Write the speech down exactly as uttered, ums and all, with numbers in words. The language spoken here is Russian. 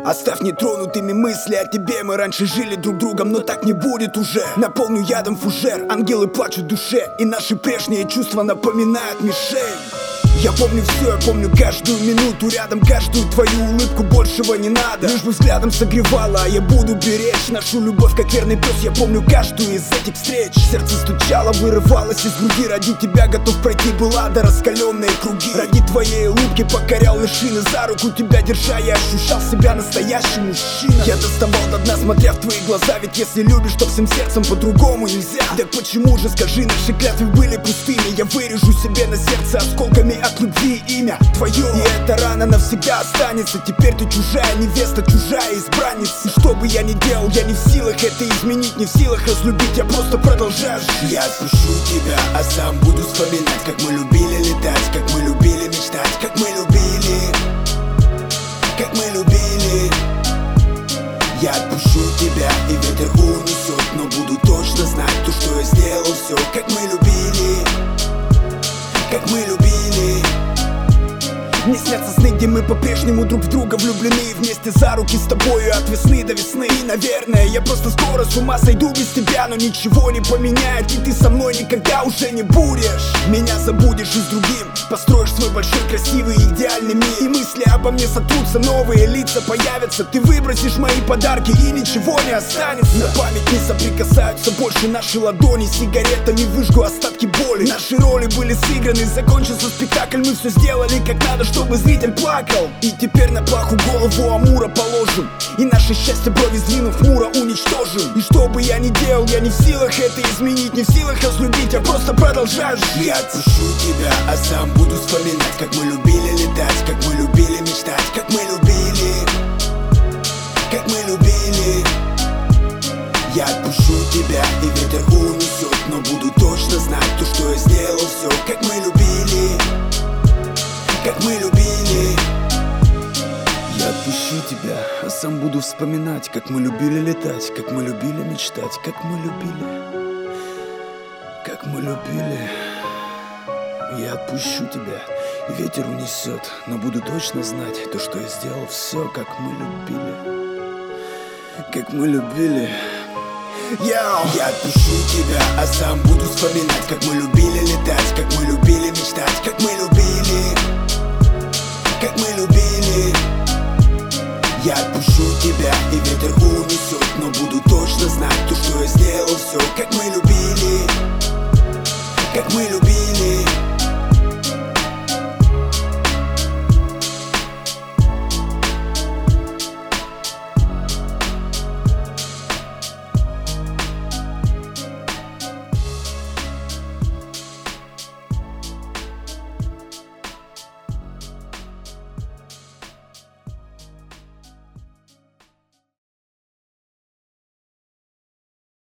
Оставь нетронутыми мысли о тебе. Мы раньше жили друг другом, но так не будет уже. Наполню ядом фужер, ангелы плачут в душе, и наши прежние чувства напоминают мишень. Я помню все, я помню каждую минуту рядом, каждую твою улыбку, большего не надо. Лишь бы взглядом согревала, а я буду беречь нашу любовь, как верный пес. Я помню каждую из этих встреч. Сердце стучало, вырывалось из груди. Ради тебя готов пройти была до раскаленные круги. Ради твоей улыбки покорял вершины. За руку тебя держа, я ощущал себя настоящим мужчиной. Я доставал до дна, смотря в твои глаза. Ведь если любишь, то всем сердцем по-другому нельзя. Так почему же, скажи, наши клятвы были пустыми? Я вырежу себе на сердце осколками от любви имя твое, и эта рана навсегда останется. Теперь ты чужая невеста, чужая избранница. И что бы я ни делал, я не в силах это изменить, не в силах разлюбить, я просто продолжаю жить. Я отпущу тебя, а сам буду вспоминать, как мы любили летать, как мы любили мечтать, как мы любили, как мы любили. Я отпущу тебя, и ветер унесет, но буду точно знать то, что я сделал все, как мы любили, как мы любили. Мне снятся сны, где мы по-прежнему друг в друга влюблены, вместе за руки с тобою от весны до весны. И, наверное, я просто скоро с ума сойду без тебя, но ничего не поменяет, и ты со мной никогда уже не будешь. Меня забудешь и с другим построишь свой большой, красивый, идеальный мир. И мысли обо мне сотрутся, новые лица появятся. Ты выбросишь мои подарки, и ничего не останется. На память не соприкасаются больше наши ладони. Сигаретами выжгу остатки боли. Наши роли были сыграны, закончился спектакль. Мы все сделали как надо, чтобы зритель плакал. И теперь на плаху голову Амура положим, и наше счастье брови сдвинув хмуро уничтожим. И что бы я ни делал, я не в силах это изменить, не в силах разлюбить, я просто продолжаю жить. Я отпущу тебя, а сам буду вспоминать, как мы любили летать, как мы любили мечтать, как мы любили, как мы любили. Я отпущу тебя, и ветер унесет, но буду точно знать то, что я сделал все, как мы любили, как мы любили. Я отпущу тебя, а сам буду вспоминать, как мы любили летать, как мы любили мечтать, как мы любили, как мы любили. Я отпущу тебя, и ветер унесет, но буду точно знать то, что я сделал все, как мы любили, как мы любили. Yo. Я отпущу тебя, а сам буду вспоминать, как мы любили летать, как мы любили мечтать, как мы любили, как мы любили. Я отпущу тебя, и ветер унесет, но буду точно знать то, что я сделал все, как мы любили, как мы любили.